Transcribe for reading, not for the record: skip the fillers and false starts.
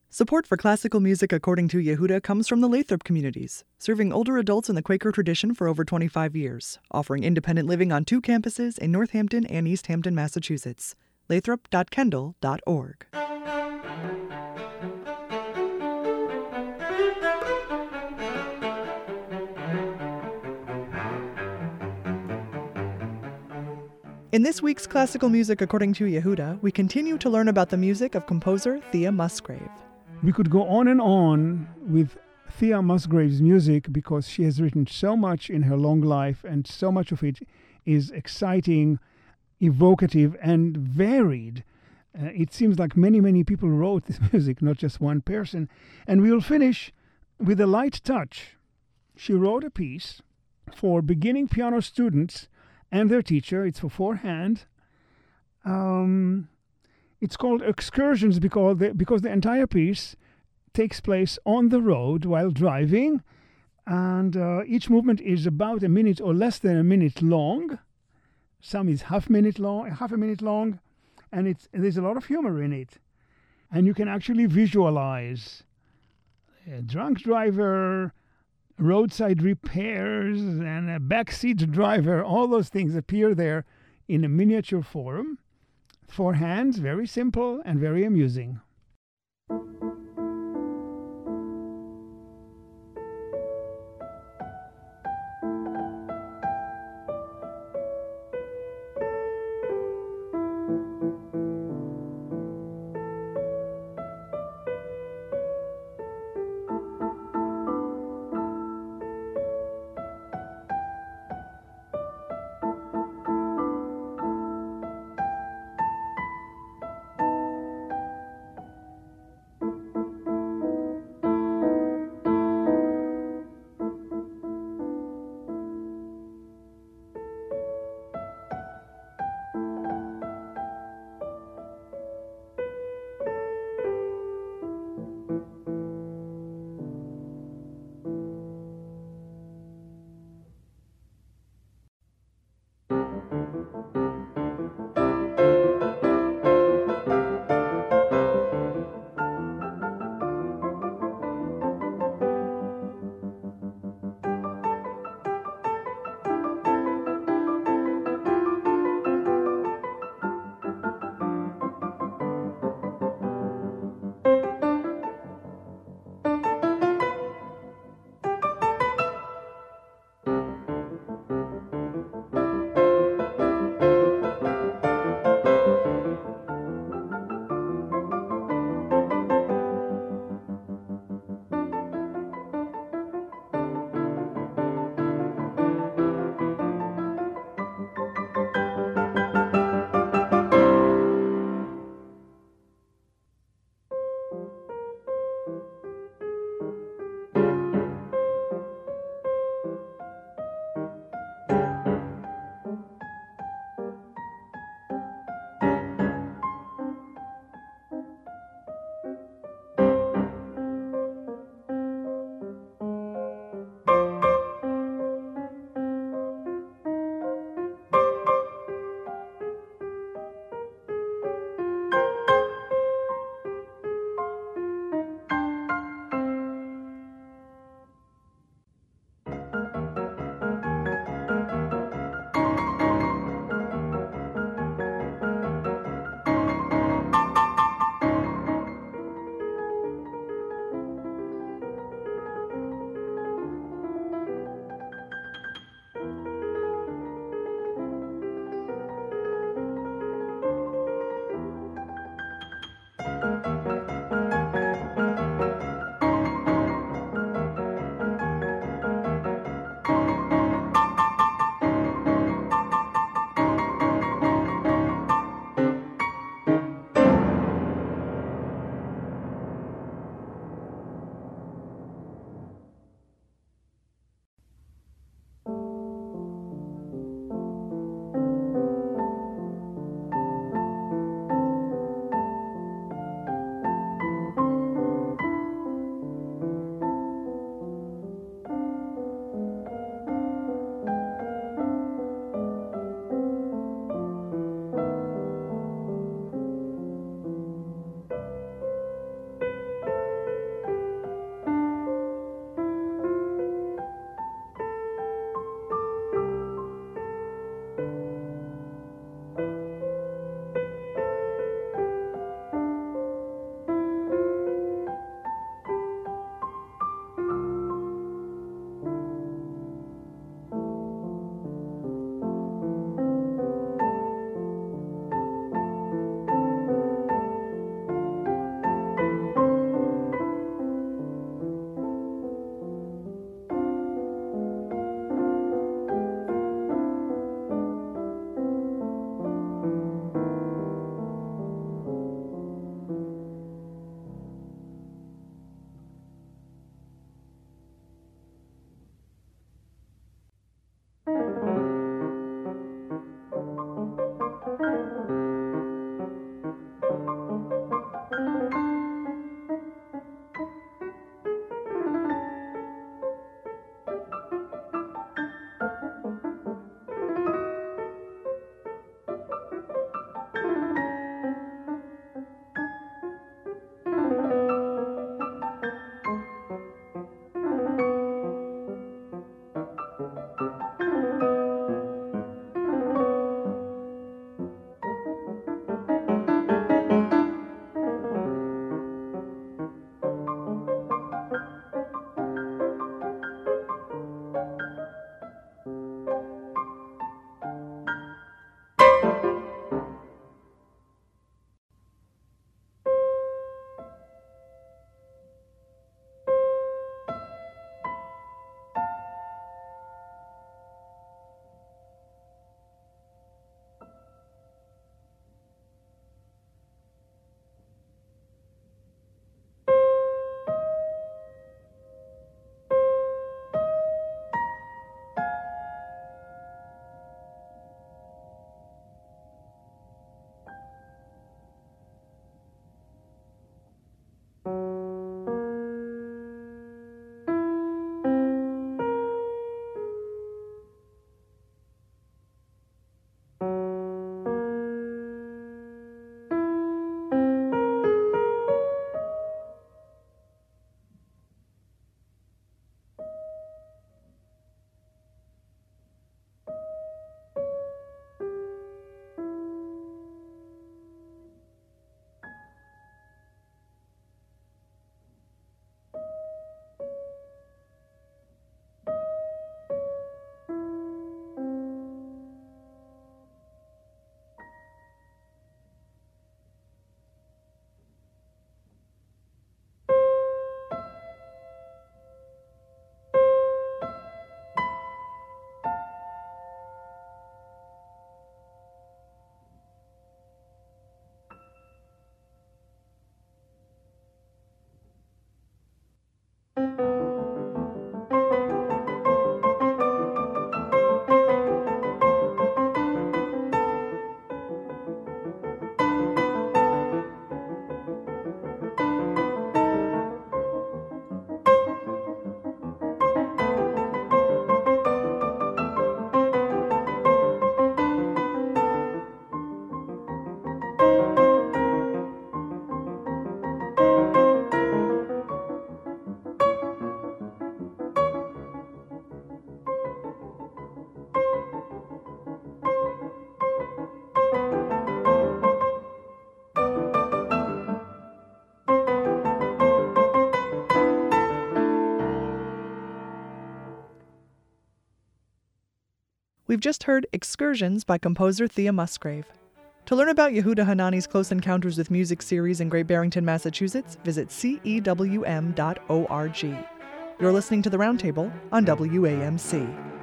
Support for classical music according to Yehuda comes from the Lathrop Communities, serving older adults in the Quaker tradition for over 25 years, offering independent living on 2 campuses in Northampton and East Hampton, Massachusetts. lathrop.kendall.org. In this week's Classical Music According to Yehuda, we continue to learn about the music of composer Thea Musgrave. We could go on and on with Thea Musgrave's music because she has written so much in her long life, and so much of it is exciting, evocative, and varied. It seems like many people wrote this music, not just one person. And we will finish with a light touch. She wrote a piece for beginning piano students and their teacher. It's for 4-hand. It's called Excursions because the entire piece takes place on the road while driving, and each movement is about a minute or less than a minute long. Some is half a minute long, and there's a lot of humor in it. And you can actually visualize a drunk driver, roadside repairs, and a backseat driver. All those things appear there in a miniature form. 4 hands, very simple and very amusing. We've just heard Excursions by composer Thea Musgrave. To learn about Yehuda Hanani's Close Encounters with Music series in Great Barrington, Massachusetts, visit cewm.org. You're listening to The Roundtable on WAMC.